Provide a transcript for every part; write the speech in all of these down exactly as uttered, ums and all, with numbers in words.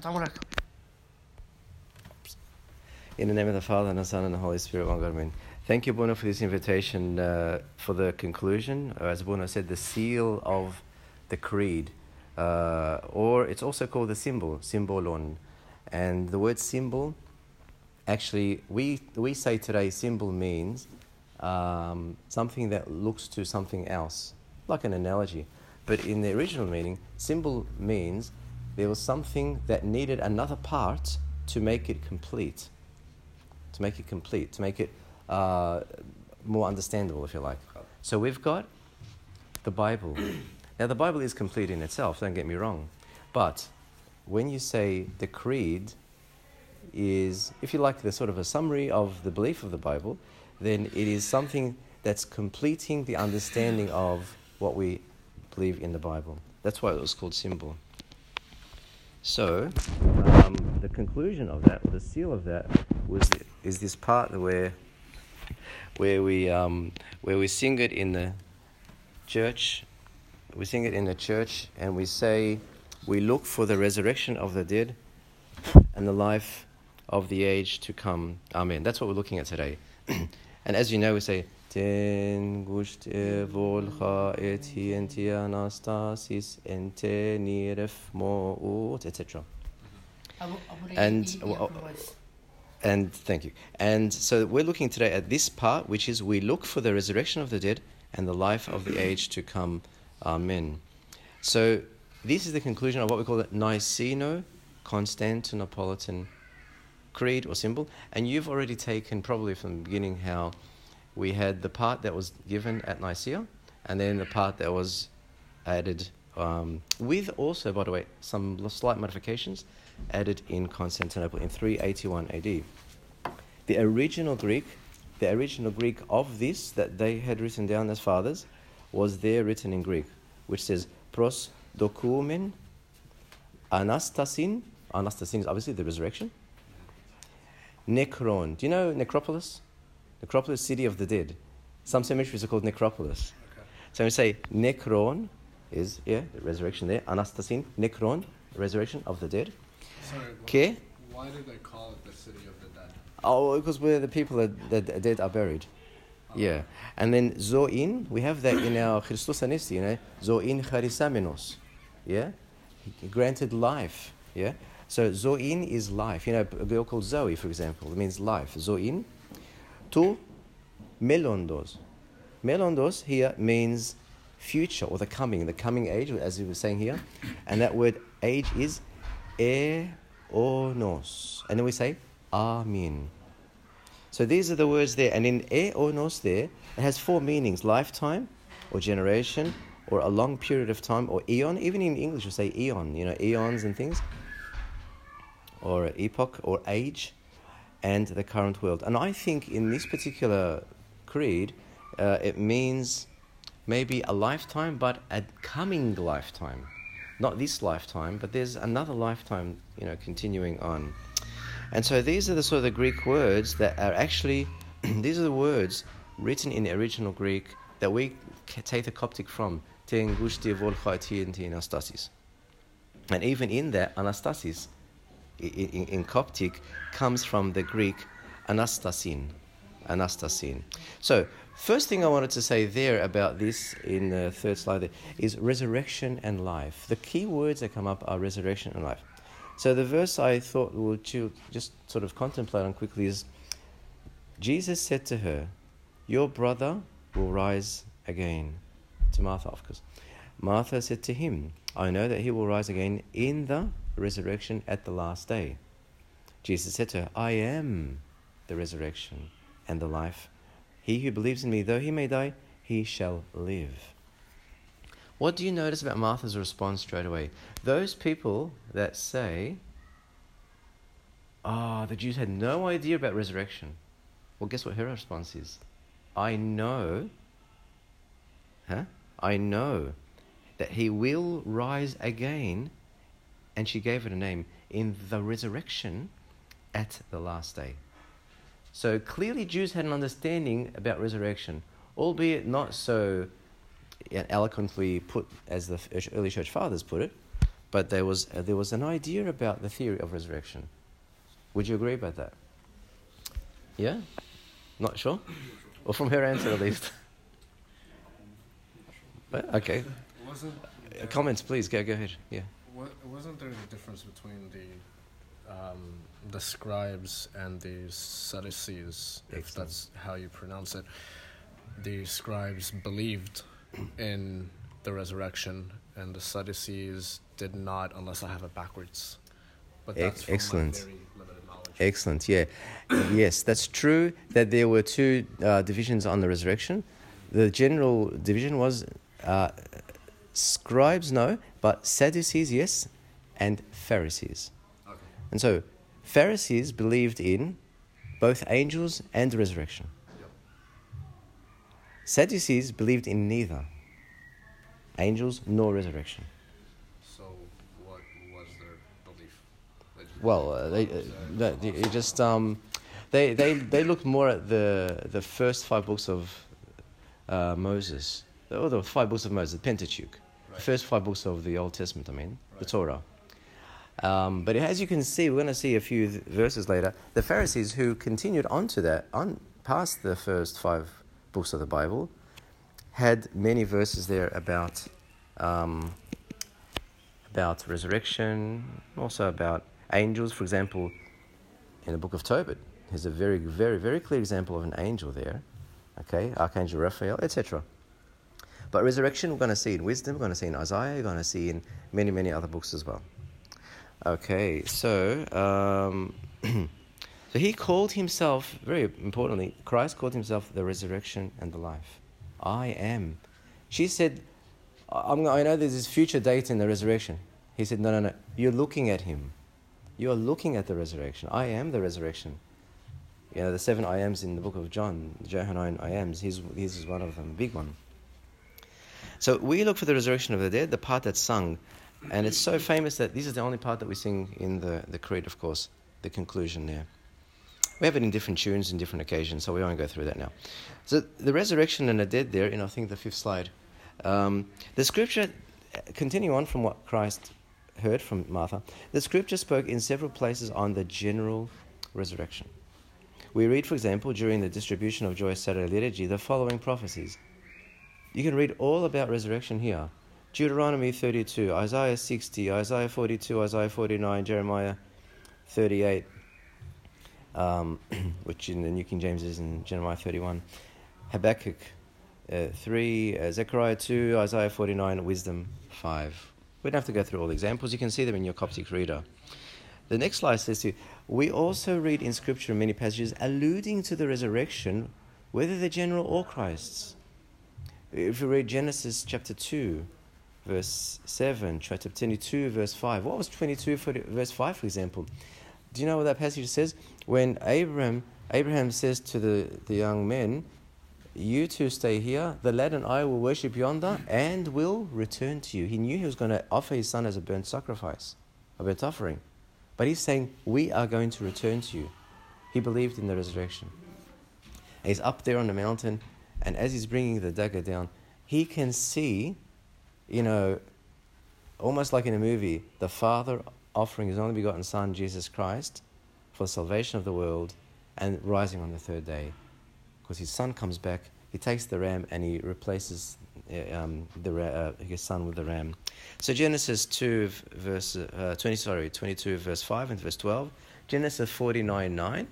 don't want to... In the name of the Father, and the Son, and the Holy Spirit, one God, amen. Thank you, Bruno, for this invitation uh, for the conclusion. Uh, as Bruno said, the seal of the creed. Uh, or it's also called the symbol, symbolon. And the word symbol, actually, we we say today symbol means um, something that looks to something else, like an analogy. But in the original meaning, symbol means there was something that needed another part to make it complete. To make it complete, to make it uh, more understandable, if you like. So we've got the Bible. Now, the Bible is complete in itself, don't get me wrong. But when you say the creed is, if you like, the sort of a summary of the belief of the Bible, then it is something that's completing the understanding of what we believe in the Bible. That's why it was called symbol. So, um, the conclusion of that, or the seal of that, was the, is this part where where we um, where we sing it in the church. We sing it in the church, and we say, we look for the resurrection of the dead and the life of the age to come. Amen. That's what we're looking at today. And as you know, we say, Ten gushte volcha eti enti anastasis ente niref mo'ut, et cetera. And uh, and thank you. And so we're looking today at this part, which is we look for the resurrection of the dead and the life of the age to come. Amen. So this is the conclusion of what we call the Niceno-Constantinopolitan creed or symbol. And you've already taken probably from the beginning how we had the part that was given at Nicaea, and then the part that was added um, with also, by the way, some slight modifications added in Constantinople in three eighty-one A D. The original Greek, the original Greek of this that they had written down as fathers was there written in Greek, which says pros dokumen anastasin. Anastasin is obviously the resurrection. Necron. Do you know necropolis? Necropolis, city of the dead. Some cemeteries are called necropolis. Okay. So we say necron is, yeah, the resurrection there. Anastasin, necron, resurrection of the dead. Sorry, Ke? Why did they call it the city of the dead? Oh, because where the people are, the dead are buried. Oh. Yeah. And then zoin, we have that in our Christos Anesti, you know, zoin charisamenos. Yeah? He granted life. Yeah? So zoin is life. You know, a girl called Zoe, for example, it means life. Zoin. To melondos. Melondos here means future or the coming, the coming age, as he was saying here. And that word age is eonos. And then we say amen. So these are the words there. And in eonos there, it has four meanings: lifetime or generation or a long period of time or eon. Even in English we say eon, you know, eons and things. Or epoch or age. And the current world. And I think in this particular creed, uh, it means maybe a lifetime, but a coming lifetime. Not this lifetime, but there's another lifetime, you know, continuing on. And so these are the sort of the Greek words that are actually, these are the words written in the original Greek that we take the Coptic from. And even in that, anastasis, In, in, in Coptic comes from the Greek anastasin, anastasin. So, first thing I wanted to say there about this in the third slide there is resurrection and life. The key words that come up are resurrection and life. So the verse I thought we'll just sort of contemplate on quickly is, Jesus said to her, your brother will rise again. To Martha, of course. Martha said to him, I know that he will rise again in the resurrection at the last day. Jesus said to her, I am the resurrection and the life. He who believes in me, though he may die, he shall live. What do you notice about Martha's response straight away? Those people that say, oh, the Jews had no idea about resurrection. Well, guess what her response is? I know, huh? I know that he will rise again. And she gave it a name, in the resurrection at the last day. So clearly Jews had an understanding about resurrection, albeit not so eloquently put as the early church fathers put it, but there was uh, there was an idea about the theory of resurrection. Would you agree about that? Yeah? Not sure? Or from her answer at least? But, okay. Wasn't Uh, Comments, please. Go, go ahead. Yeah. wa- wasn't there a difference between the um, the scribes and the Sadducees, if Excellent. that's how you pronounce it? The scribes believed in the resurrection, and the Sadducees did not, unless I have it backwards. But that's Ex- from excellent. my very limited knowledge. Excellent, yeah. Yes, that's true that there were two uh, divisions on the resurrection. The general division was uh, scribes, no, but Sadducees, yes, and Pharisees. Okay. And so, Pharisees believed in both angels and the resurrection. Yep. Sadducees believed in neither angels nor resurrection. So, what was their belief? They just Well, uh, they, uh, they, they just um, they they they looked more at the the first five books of uh, Moses, or the five books of Moses, the Pentateuch, Right. the first five books of the Old Testament. I mean, the Right. Torah. Um, but as you can see, we're going to see a few th- verses later. The Pharisees, who continued on to that, on past the first five books of the Bible, had many verses there about um, about resurrection, also about angels. For example, in the book of Tobit, there's a very, very, very clear example of an angel there. Okay, Archangel Raphael, et cetera. But resurrection, we're going to see in Wisdom, we're going to see in Isaiah, we're going to see in many, many other books as well. Okay, so um, so he called himself, very importantly, Christ called himself the resurrection and the life. I am. She said, I'm, I know there's this future date in the resurrection. He said, no, no, no, you're looking at him. You're looking at the resurrection. I am the resurrection. You know, the seven I ams in the book of John, the Johannine I ams, his, his is one of them, big one. So we look for the resurrection of the dead, the part that's sung. And it's so famous that this is the only part that we sing in the, the Creed, of course, the conclusion there. We have it in different tunes in different occasions, so we won't go through that now. So the resurrection and the dead there, in I think the fifth slide. Um, the scripture, continuing on from what Christ heard from Martha, the scripture spoke in several places on the general resurrection. We read, for example, during the distribution of Joyous Saturday Liturgy, the following prophecies. You can read all about resurrection here. Deuteronomy thirty-two, Isaiah sixty, Isaiah forty-two, Isaiah forty-nine, Jeremiah thirty-eight, um, which in the New King James is in Jeremiah thirty-one, Habakkuk uh, three, uh, Zechariah two, Isaiah forty-nine, Wisdom five. We don't have to go through all the examples. You can see them in your Coptic reader. The next slide says to you, we also read in Scripture many passages alluding to the resurrection, whether they're general or Christ's. If you read Genesis chapter two, verse seven, chapter twenty-two, verse five. What was twenty-two, for, verse five, for example? Do you know what that passage says? When Abraham, Abraham says to the, the young men, you two stay here, the lad and I will worship yonder and will return to you. He knew he was going to offer his son as a burnt sacrifice, a burnt offering. But he's saying, we are going to return to you. He believed in the resurrection. And he's up there on the mountain, and as he's bringing the dagger down, he can see, you know, almost like in a movie, the Father offering his only begotten Son, Jesus Christ, for the salvation of the world, and rising on the third day. Because his Son comes back, he takes the ram, and he replaces uh, um, the ra- uh, his Son with the ram. So Genesis two, verse uh, twenty, sorry, twenty-two, verse five and verse twelve. Genesis forty-nine, nine,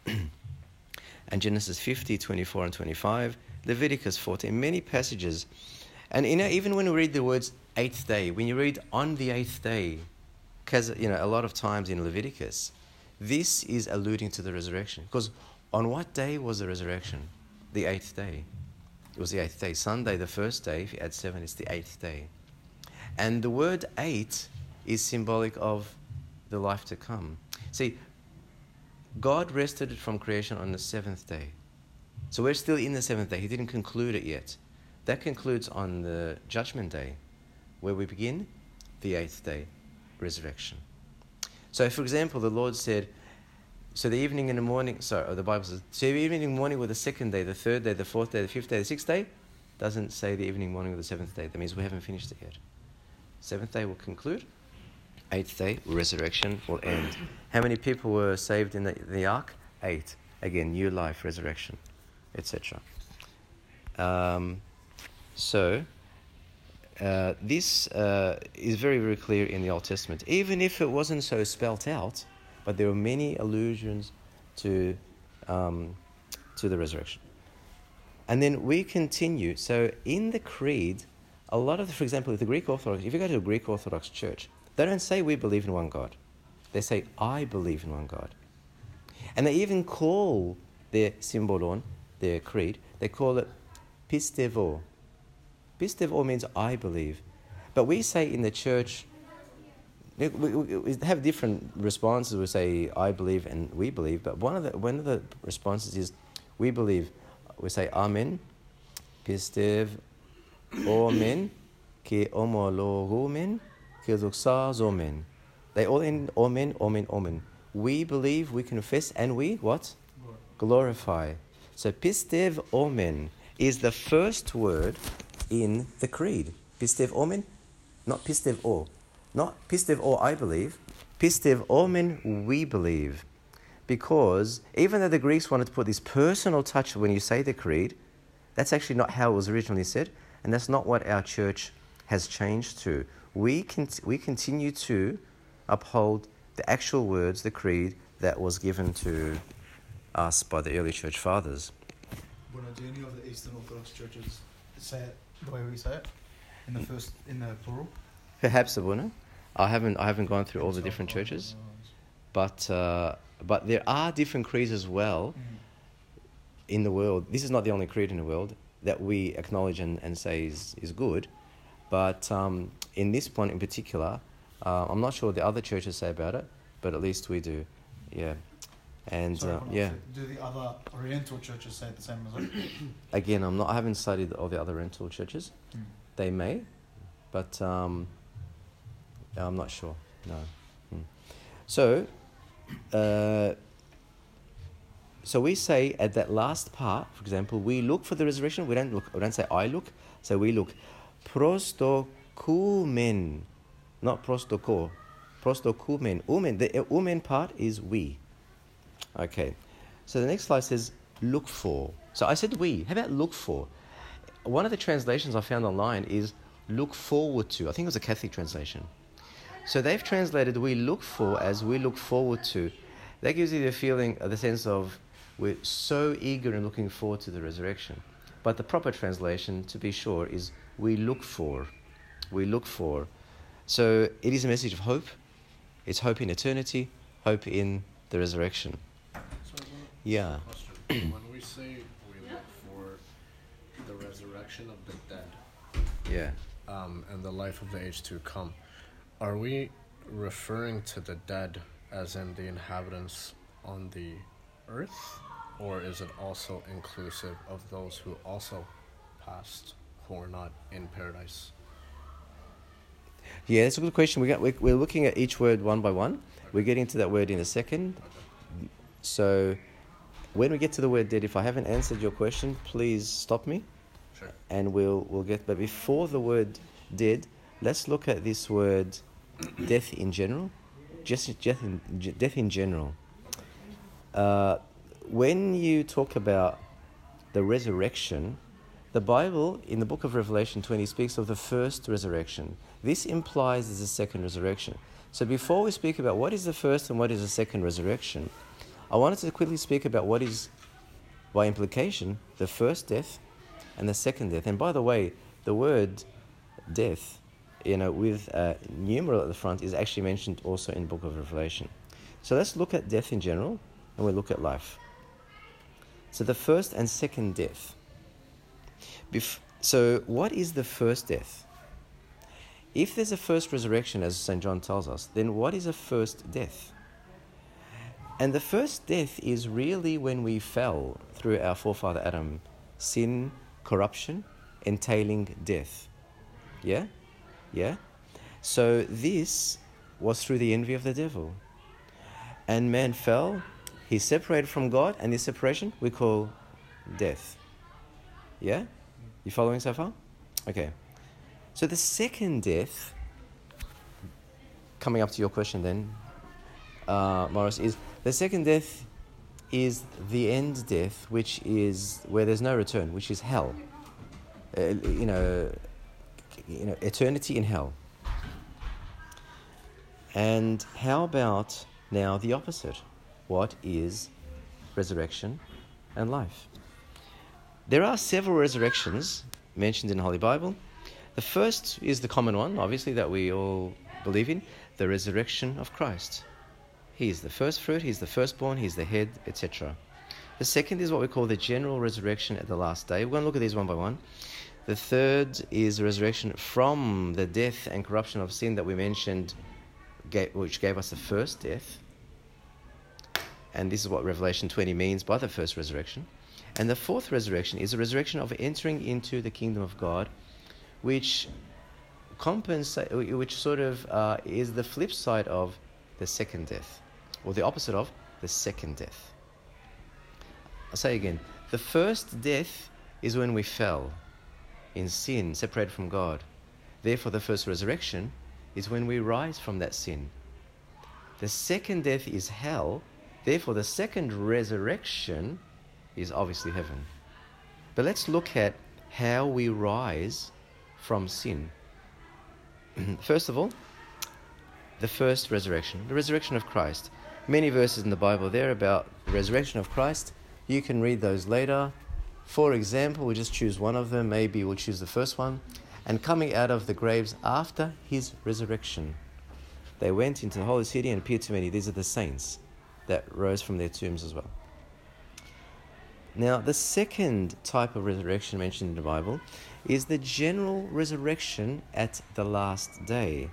and Genesis fifty, twenty-four and twenty-five. Leviticus fourteen, many passages. And you know, even when we read the words eighth day, when you read on the eighth day, because you know, a lot of times in Leviticus, this is alluding to the resurrection. Because on what day was the resurrection? The eighth day. It was the eighth day. Sunday, the first day, if you add seven, it's the eighth day. And the word eight is symbolic of the life to come. See, God rested from creation on the seventh day. So we're still in the seventh day. He didn't conclude it yet. That concludes on the judgment day, where we begin the eighth day, resurrection. So, for example, the Lord said, so the evening and the morning, sorry, or the Bible says, so the evening and morning were the second day, the third day, the fourth day, the fifth day, the sixth day. Doesn't say the evening, morning, or the seventh day. That means we haven't finished it yet. Seventh day will conclude, Eighth day, resurrection will end. How many people were saved in the, the ark? Eight. Again, new life, resurrection, et cetera. Um, so, uh, this uh, is very, very clear in the Old Testament. Even if it wasn't so spelt out, but there were many allusions to um, to the resurrection. And then we continue. So in the creed, a lot of, the, for example, the Greek Orthodox, if you go to a Greek Orthodox church, they don't say we believe in one God. They say I believe in one God. And they even call their symbolon, their creed, they call it pistevo. Pistevo means I believe. But we say in the church, we, we, we have different responses. We say I believe and we believe, but one of the one of the responses is we believe. We say Amen, pistev, Omen, ki omologumen, ki zomen. They all end Omen, Omen, Omen. We believe, we confess, and we what? Glorify. So pistev Omen is the first word in the creed. Pistev Omen, not pistev O. Not pistev O, I believe. Pistev Omen, we believe. Because even though the Greeks wanted to put this personal touch when you say the creed, that's actually not how it was originally said, and that's not what our church has changed to. We can we continue to uphold the actual words, the creed, that was given to us by the early church fathers. Bueno, do any of the Eastern Orthodox churches say it the way we say it? In the first, in the plural? Perhaps, Abuna. I haven't I haven't gone through all the different churches, but uh, but there are different creeds as well mm. in the world. This is not the only creed in the world that we acknowledge and, and say is, is good, but um, in this point in particular, uh, I'm not sure what the other churches say about it, but at least we do, yeah. And Sorry, uh, yeah. Do the other Oriental churches say the same as us? Again, I'm not. I haven't studied all the other Oriental churches. Mm. They may, but um, I'm not sure. No. Mm. So. Uh, so we say at that last part, for example, we look for the resurrection. We don't look. We don't say I look. So we look prostokumen, not prostoko, prostokumen. Umen. The umen part is we. Okay. So the next slide says look for. So I said we. How about look for? One of the translations I found online is look forward to. I think it was a Catholic translation. So they've translated we look for as we look forward to. That gives you the feeling, the sense of we're so eager and looking forward to the resurrection. But the proper translation, to be sure, is we look for. We look for. So it is a message of hope. It's hope in eternity, hope in the resurrection. So yeah. Question. When we say we look for the resurrection of the dead, yeah, um, and the life of the age to come, are we referring to the dead as in the inhabitants on the earth, or is it also inclusive of those who also passed, who are not in paradise? Yeah, that's a good question. We got, we're looking at each word one by one. Okay. We're getting to that word in a second. Okay. So when we get to the word dead, if I haven't answered your question, please stop me. Sure. And we'll we'll get. But before the word dead, let's look at this word death in general. Just death in, death in general. Uh, when you talk about the resurrection, the Bible in the book of Revelation twenty speaks of the first resurrection. This implies there's a second resurrection. So before we speak about what is the first and what is the second resurrection, I wanted to quickly speak about what is, by implication, the first death and the second death. And by the way, the word death, you know, with a numeral at the front, is actually mentioned also in the book of Revelation. So let's look at death in general, and we'll look at life. So the first and second death. Bef- so what is the first death? If there's a first resurrection, as Saint John tells us, then what is a first death? And the first death is really when we fell through our forefather Adam, sin, corruption, entailing death. Yeah? Yeah? So this was through the envy of the devil. And man fell, he separated from God, and this separation we call death. Yeah? You following so far? Okay. So the second death coming up to your question then, uh, Morris, is the second death is the end death, which is where there's no return, which is hell. Uh, you know, you know, eternity in hell. And how about now the opposite? What is resurrection and life? There are several resurrections mentioned in the Holy Bible. The first is the common one, obviously, that we all believe in, the resurrection of Christ. He is the first fruit, he's the firstborn, he's the head, et cetera. The second is what we call the general resurrection at the last day. We're going to look at these one by one. The third is the resurrection from the death and corruption of sin that we mentioned, which gave us the first death. And this is what Revelation twenty means by the first resurrection. And the fourth resurrection is a resurrection of entering into the kingdom of God, which compensate, which sort of uh, is the flip side of the second death, or the opposite of the second death. I'll say again, the first death is when we fell in sin, separated from God. Therefore, the first resurrection is when we rise from that sin. The second death is hell. Therefore, the second resurrection is obviously heaven. But let's look at how we rise from sin. First of all, the first resurrection, the resurrection of Christ. Many verses in the Bible there about the resurrection of Christ. You can read those later. For example, we'll just choose one of them. Maybe we'll choose the first one. And coming out of the graves after his resurrection, they went into the holy city and appeared to many. These are the saints that rose from their tombs as well. Now, the second type of resurrection mentioned in the Bible is the general resurrection at the last day.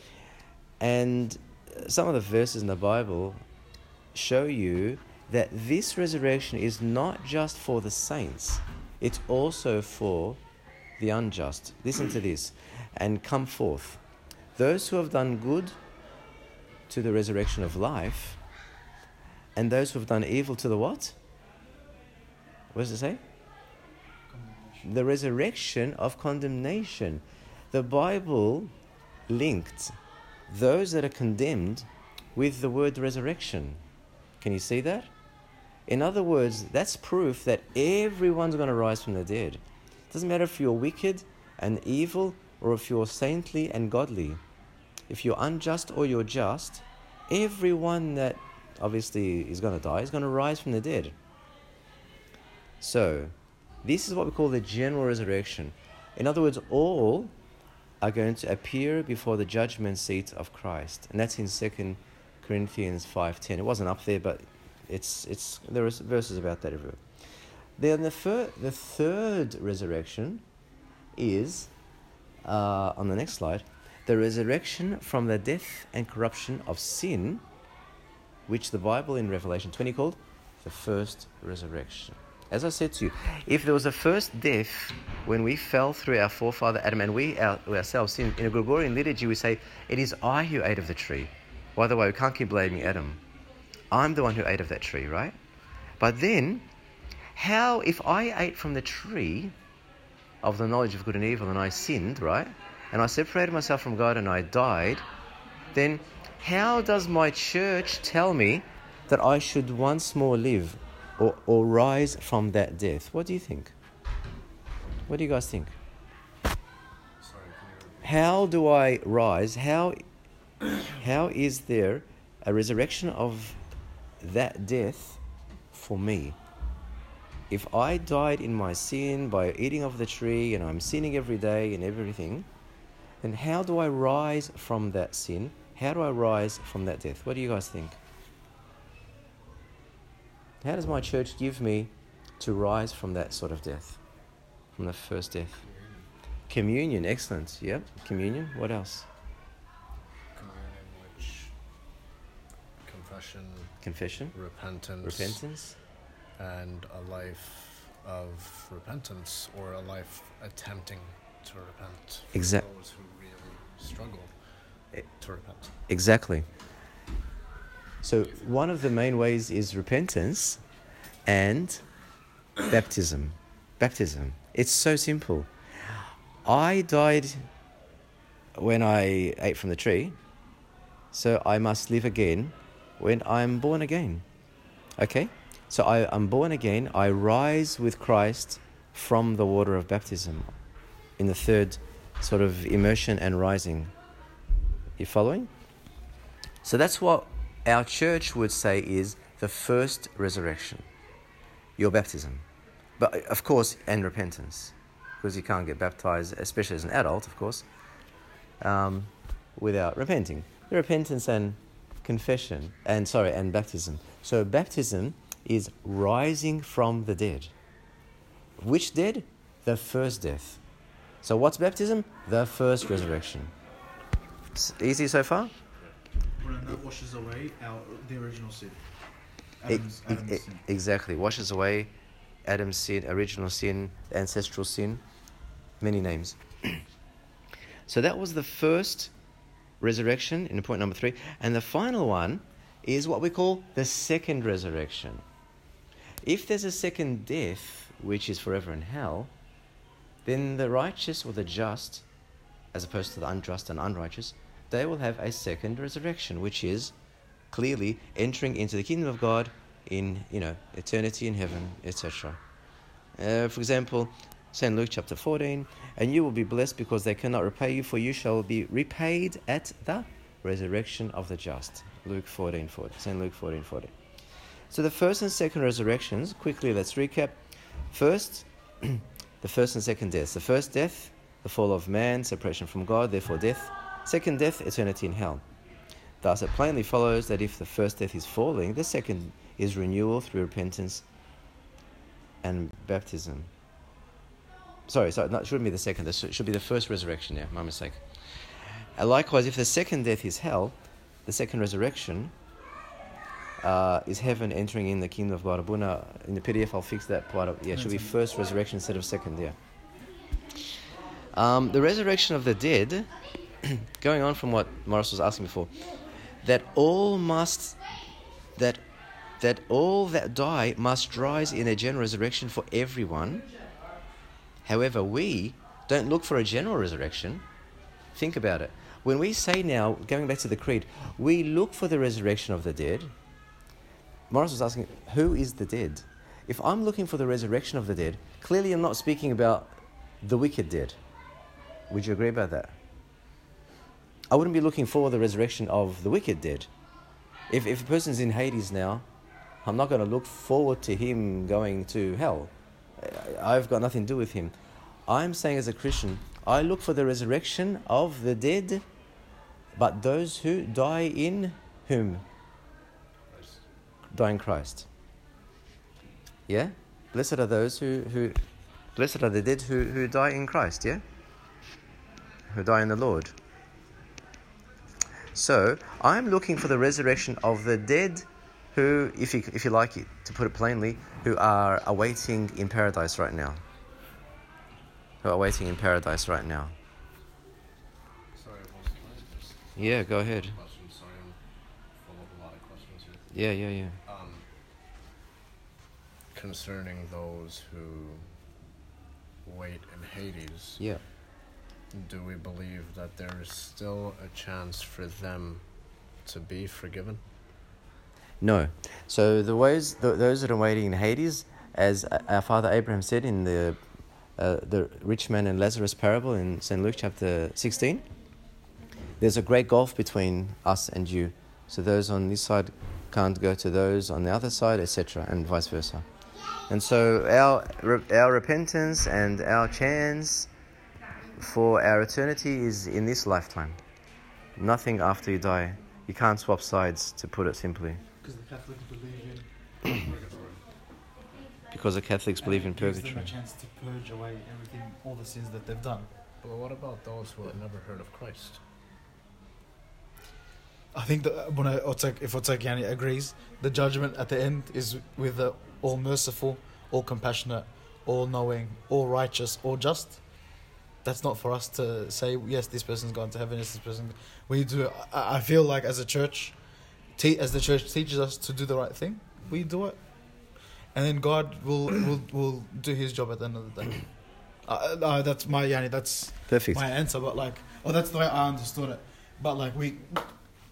And some of the verses in the Bible show you that this resurrection is not just for the saints, it's also for the unjust. Listen to this. And come forth, those who have done good to the resurrection of life, and those who have done evil to the what? What does it say? The resurrection of condemnation. The Bible linked those that are condemned with the word resurrection. Can you see that? In other words, that's proof that everyone's going to rise from the dead. It doesn't matter if you're wicked and evil or if you're saintly and godly. If you're unjust or you're just, everyone that obviously is going to die is going to rise from the dead. So, this is what we call the general resurrection. In other words, all are going to appear before the judgment seat of Christ. And that's in Second Corinthians five ten. It wasn't up there, but it's it's there are verses about that everywhere. Then the, fir- the third resurrection is, uh, on the next slide, the resurrection from the death and corruption of sin, which the Bible in Revelation twenty called the first resurrection. As I said to you, if there was a first death when we fell through our forefather Adam and we our, ourselves sinned, in a Gregorian liturgy we say, it is I who ate of the tree. By the way, we can't keep blaming Adam. I'm the one who ate of that tree, right? But then, how, if I ate from the tree of the knowledge of good and evil and I sinned, right? And I separated myself from God and I died, then how does my church tell me that I should once more live or, or rise from that death? What do you think? What do you guys think? Sorry, can you... How do I rise? How, how is there a resurrection of that death for me? If I died in my sin by eating of the tree and I'm sinning every day and everything, then how do I rise from that sin? How do I rise from that death? What do you guys think? How does my church give me to rise from that sort of death? From the first death? Communion, Communion. Excellent. Yep, communion. What else? Communion, which confession, Confession, repentance, repentance, and a life of repentance, or a life attempting to repent. For Exact- those who really struggle to repent. Exactly. So one of the main ways is repentance and baptism. Baptism. It's so simple. I died when I ate from the tree, So I must live again when I'm born again. Okay? So I, I'm born again. I rise with Christ from the water of baptism in the third sort of immersion and rising. You following? So that's what our church would say is the first resurrection. Your baptism. But of course, and repentance. Because you can't get baptized, especially as an adult, of course, um, without repenting. The repentance and confession, and sorry, and baptism. So baptism is rising from the dead. Which dead? The first death. So what's baptism? The first resurrection. S- easy so far? Well, and that washes away our the original sin. E- Adam's, e- Adam's e- sin. exactly. Washes away Adam's sin, original sin, ancestral sin, many names. So that was the first resurrection in point number three. And the final one is what we call the second resurrection. If there's a second death, which is forever in hell, then the righteous or the just, as opposed to the unjust and unrighteous, they will have a second resurrection, which is clearly entering into the kingdom of God in, you know, eternity in heaven, et cetera. Uh, for example, Saint Luke chapter fourteen, and you will be blessed because they cannot repay you, for you shall be repaid at the resurrection of the just. Luke fourteen forty. Saint Luke fourteen forty. So the first and second resurrections, quickly let's recap. First, the first and second deaths. The first death, the fall of man, separation from God, therefore death. Second death, eternity in hell. Thus it plainly follows that if the first death is falling, the second is renewal through repentance and baptism. Sorry, sorry, no, it shouldn't be the second. This should be the first resurrection, yeah, my mistake. And likewise, if the second death is hell, the second resurrection uh, is heaven entering in the kingdom of God. Abuna, in the P D F, I'll fix that part of, yeah, it should be first resurrection instead of second, yeah. Um, the resurrection of the dead, going on from what Morris was asking before, that all must, that that all that die must rise in a general resurrection for everyone. However, we don't look for a general resurrection. Think about it. When we say now, going back to the creed, we look for the resurrection of the dead. Morris was asking, who is the dead? If I'm looking for the resurrection of the dead, clearly I'm not speaking about the wicked dead. Would you agree about that? I wouldn't be looking for the resurrection of the wicked dead. If if a person's in Hades now, I'm not going to look forward to him going to hell. I've got nothing to do with him. I'm saying as a Christian, I look for the resurrection of the dead, but those who die in whom? Christ. Die in Christ. Yeah? Blessed are those who, who blessed are the dead who, who die in Christ, yeah? Who die in the Lord. So, I'm looking for the resurrection of the dead who, if you, if you like it, to put it plainly, who are awaiting in paradise right now. Who are waiting in paradise right now. Sorry, boss, can I just Yeah, go ahead. question? Sorry, I'm full of a lot of questions here. Yeah, yeah, yeah. Um, concerning those who wait in Hades, Yeah. do we believe that there is still a chance for them to be forgiven? No. So the ways, th- those that are waiting in Hades, as our father Abraham said in the uh, the rich man and Lazarus parable in Saint Luke chapter sixteen, there's a great gulf between us and you. So those on this side can't go to those on the other side, et cetera, and vice versa. And so our our repentance and our chance for our eternity is in this lifetime. Nothing after you die. You can't swap sides, to put it simply. Because the Catholics believe in Because the Catholics believe in and it gives purgatory. them a chance to purge away everything, all the sins that they've done. But what about those who have never heard of Christ? I think that when I, Otzek, if Otsekiani agrees, the judgment at the end is with the all merciful, all compassionate, all knowing, all righteous, all just. That's not for us to say, yes, this person's gone to heaven, yes, this person. We do. I, I feel like as a church, te- as the church teaches us to do the right thing, we do it, and then God will will, will do His job at the end of the day. Uh, uh, that's my yani. That's Perfect. my answer. But like, oh, that's the way I understood it. But like we,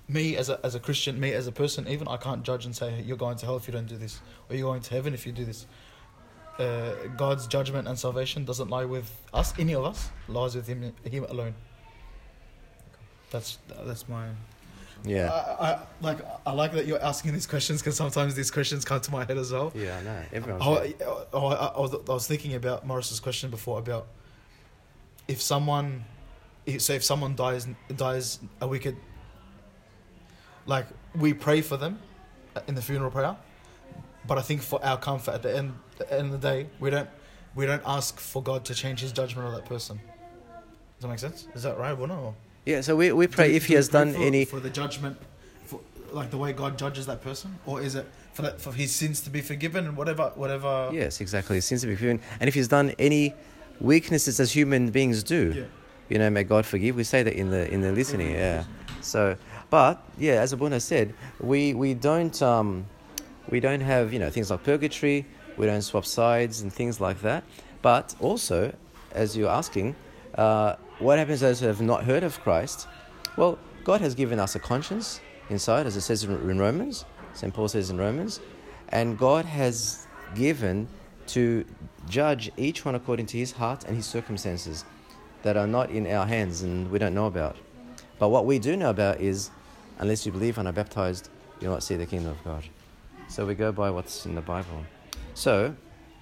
me as a as a Christian, me as a person, even I can't judge and say hey, you're going to hell if you don't do this, or you're going to heaven if you do this. Uh, God's judgment and salvation doesn't lie with us, any of us, lies with Him, Him alone. That's that's my. Yeah. I, I like I like that you're asking these questions because sometimes these questions come to my head as well. Yeah, I know. Everyone's. I, I, I, I, was, I was thinking about Morris's question before about if someone, if, so if someone dies dies a wicked. Like we pray for them in the funeral prayer, but I think for our comfort at the end, at the end of the day, we don't we don't ask for God to change His judgment of that person. Does that make sense? Is that right, Bono? Or? Yeah, so we we pray do, if do he has pray done for, any for the judgment, for like the way God judges that person, or is it for that, for his sins to be forgiven and whatever whatever? Yes, exactly. Sins to be forgiven, and if he's done any weaknesses as human beings do, Yeah. you know, may God forgive. We say that in the in the listening, yeah. So, but yeah, as Abuna said, we we don't um, we don't have you know things like purgatory. We don't swap sides and things like that. But also, as you're asking, uh, what happens to those who have not heard of Christ? Well, God has given us a conscience inside, as it says in Romans. Saint Paul says in Romans, and God has given to judge each one according to his heart and his circumstances that are not in our hands and we don't know about. But what we do know about is, unless you believe and are baptized, you'll not see the kingdom of God. So we go by what's in the Bible. So,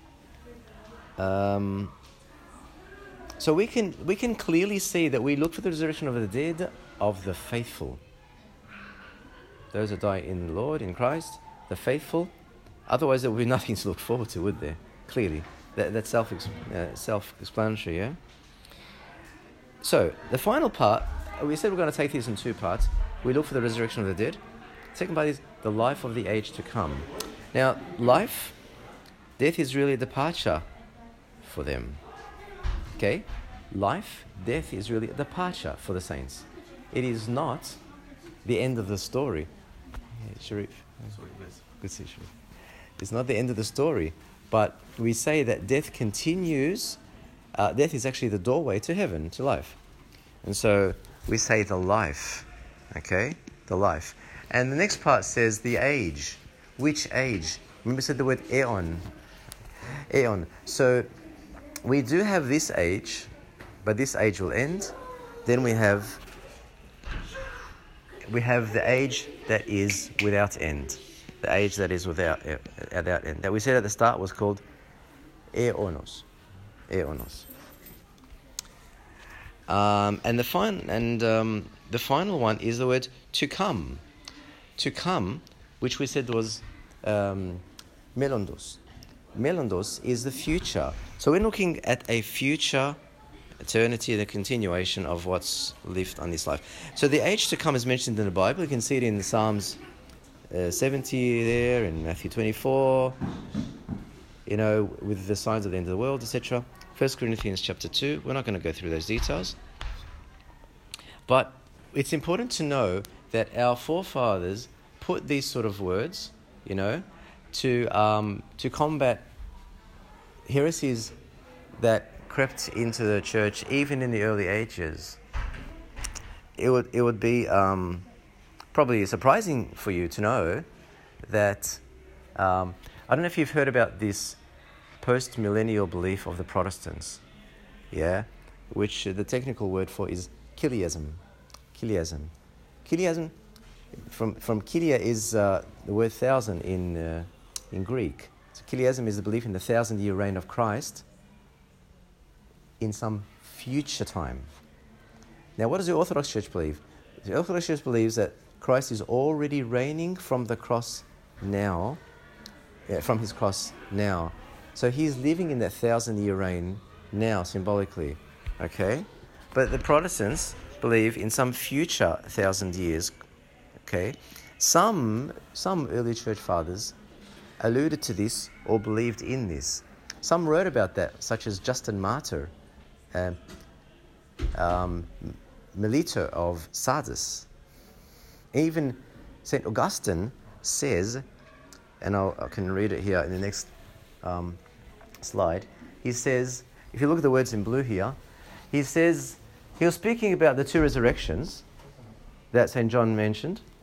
um, so we can we can clearly see that we look for the resurrection of the dead of the faithful. Those who die in the Lord, in Christ, the faithful. Otherwise, there would be nothing to look forward to, would there? Clearly, that, that's self uh, self-explanatory. Yeah. So the final part, we said we're going to take these in two parts. We look for the resurrection of the dead. Second part is the life of the age to come. Now, life, death is really a departure for them. Okay? Life, death is really a departure for the saints. It is not the end of the story. Yeah, Sharif. Good to see you, Sharif. It's not the end of the story, but we say that death continues. Uh, death is actually the doorway to heaven, to life. And so we say the life, okay? The life. And the next part says the age. Which age? Remember we said the word aeon. Aeon. So we do have this age, but this age will end. Then we have we have the age that is without end. The age that is without without end. That we said at the start was called aeonos. Aeonos. Um, and the fin- and um, the final one is the word to come. To come, which we said was um, melondos. Melondos is the future. So we're looking at a future eternity, the continuation of what's left on this life. So the age to come is mentioned in the Bible. You can see it in Psalms uh, seventy there, in Matthew twenty-four, you know, with the signs of the end of the world, et cetera. First Corinthians chapter two. We're not going to go through those details. But it's important to know that our forefathers put these sort of words, you know, to um, to combat heresies that crept into the church even in the early ages. It would it would be um, probably surprising for you to know that um, I don't know if you've heard about this post-millennial belief of the Protestants, yeah, which the technical word for is Chiliasm. Chiliasm. Chiliasm, from from Chilia is uh, the word thousand in uh, in Greek. So Chiliasm is the belief in the thousand-year reign of Christ in some future time. Now, what does the Orthodox Church believe? The Orthodox Church believes that Christ is already reigning from the cross now, yeah, from his cross now. So he's living in that thousand-year reign now, symbolically, okay? But the Protestants believe in some future thousand years, okay? Some some early church fathers alluded to this or believed in this. Some wrote about that, such as Justin Martyr, uh, um, Melito of Sardis. Even Saint Augustine says, and I'll, I can read it here in the next um, slide. He says, if you look at the words in blue here, he says, he was speaking about the two resurrections that Saint John mentioned,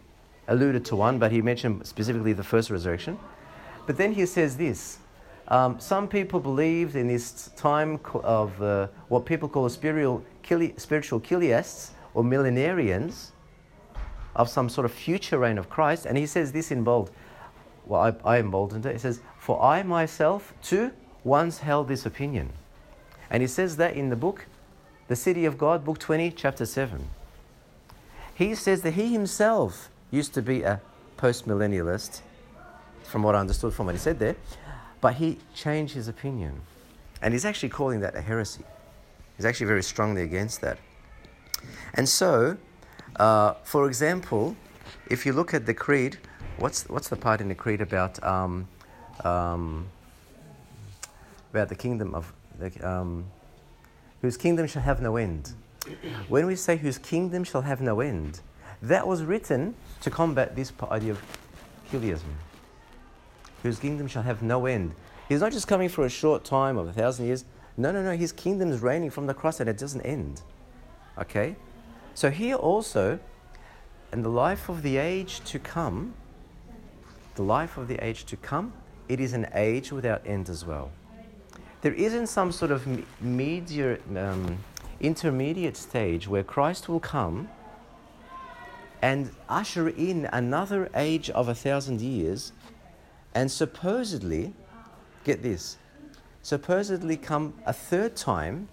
alluded to one, but he mentioned specifically the first resurrection. But then he says this. Um, some people believed in this time of uh, what people call spiritual, spiritual chiliasts or millenarians of some sort of future reign of Christ. And he says this in bold. Well, I, I emboldened it. He says, for I myself too once held this opinion. And he says that in the book, The City of God, book twenty, chapter seven. He says that he himself used to be a post-millennialist, from what I understood from what he said there, but he changed his opinion. And he's actually calling that a heresy. He's actually very strongly against that. And so, uh, for example, if you look at the creed, what's what's the part in the creed about um, um, about the kingdom of the, um, whose kingdom shall have no end? When we say whose kingdom shall have no end, that was written to combat this idea of Chiliasm. Whose kingdom shall have no end. He's not just coming for a short time of a thousand years. No, no, no. His kingdom is reigning from the cross and it doesn't end. Okay? So here also, in the life of the age to come, the life of the age to come, it is an age without end as well. There isn't some sort of media, um, intermediate stage where Christ will come and usher in another age of a thousand years and supposedly, get this, supposedly come a third time.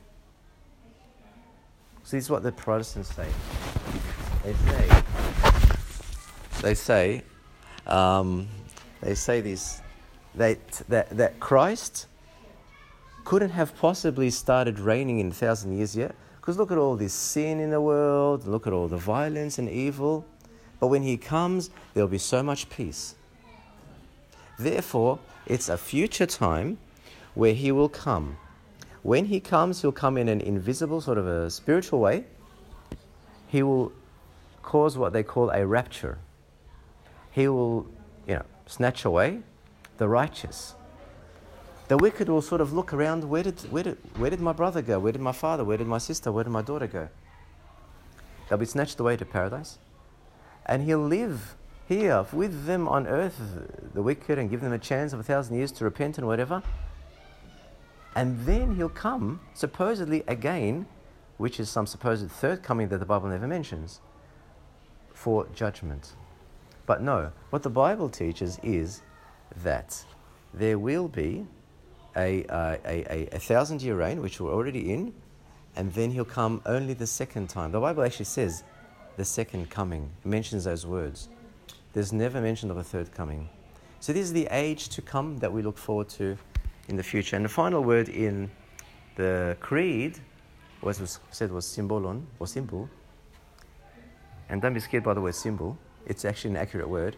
So this is what the Protestants say. They say, they say, um, they say this, that, that, that Christ couldn't have possibly started reigning in a thousand years yet, because look at all this sin in the world, look at all the violence and evil, but when he comes, there'll be so much peace. Therefore, it's a future time where he will come. When he comes, he'll come in an invisible, sort of a spiritual way. He will cause what they call a rapture. He will, you know, snatch away the righteous. The wicked will sort of look around, where did, where did, where did my brother go? Where did my father? Where did my sister? Where did my daughter go? They'll be snatched away to paradise. And he'll live here with them on earth, the wicked, and give them a chance of a thousand years to repent and whatever. And then he'll come, supposedly again, which is some supposed third coming that the Bible never mentions, for judgment. But no, what the Bible teaches is that there will be a, uh, a, a, a thousand year reign, which we're already in, and then he'll come only the second time. The Bible actually says the second coming. It mentions those words. There's never mention of a third coming. So this is the age to come that we look forward to in the future. And the final word in the creed, as was said, was symbolon, or symbol. And don't be scared by the word symbol. It's actually an accurate word.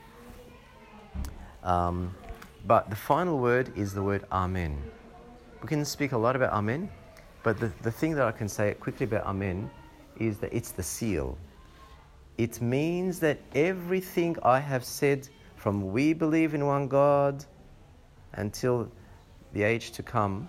Um, but the final word is the word Amen. We can speak a lot about Amen, but the, the thing that I can say quickly about Amen is that it's the seal. It means that everything I have said from we believe in one God until the age to come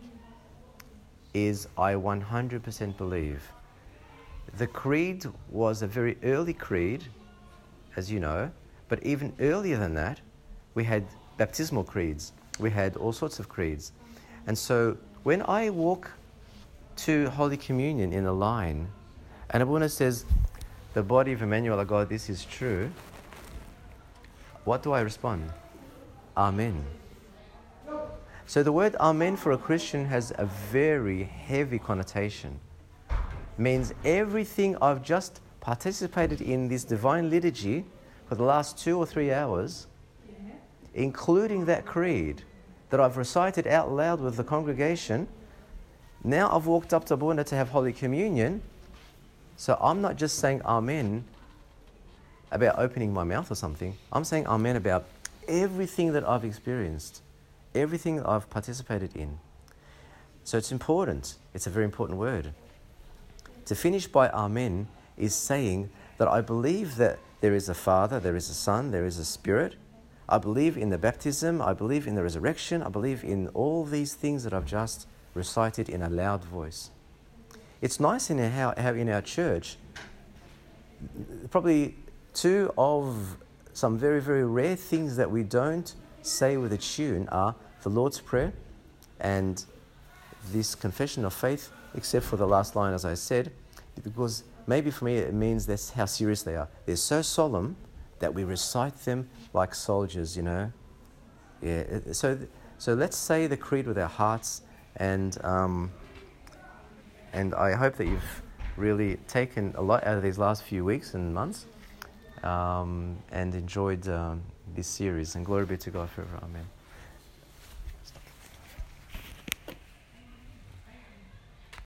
is I one hundred percent believe. The creed was a very early creed, as you know, but even earlier than that, we had baptismal creeds. We had all sorts of creeds. And so when I walk to Holy Communion in a line, and Abuna says, the body of Emmanuel, our God, this is true, what do I respond? Amen. So the word Amen for a Christian has a very heavy connotation. Means everything I've just participated in this divine liturgy for the last two or three hours, including that creed that I've recited out loud with the congregation, now I've walked up to Abuna to have Holy Communion. So I'm not just saying Amen about opening my mouth or something. I'm saying Amen about everything that I've experienced, everything that I've participated in. So it's important. It's a very important word. To finish by Amen is saying that I believe that there is a Father, there is a Son, there is a Spirit. I believe in the baptism. I believe in the resurrection. I believe in all these things that I've just recited in a loud voice. It's nice in how, how in our church, probably two of some very, very rare things that we don't say with a tune are the Lord's Prayer and this confession of faith, except for the last line, as I said, because maybe for me it means that's how serious they are. They're so solemn that we recite them like soldiers, you know. Yeah. So, so let's say the creed with our hearts, and um, and I hope that you've really taken a lot out of these last few weeks and months, um, and enjoyed um, this series. And glory be to God forever. Amen.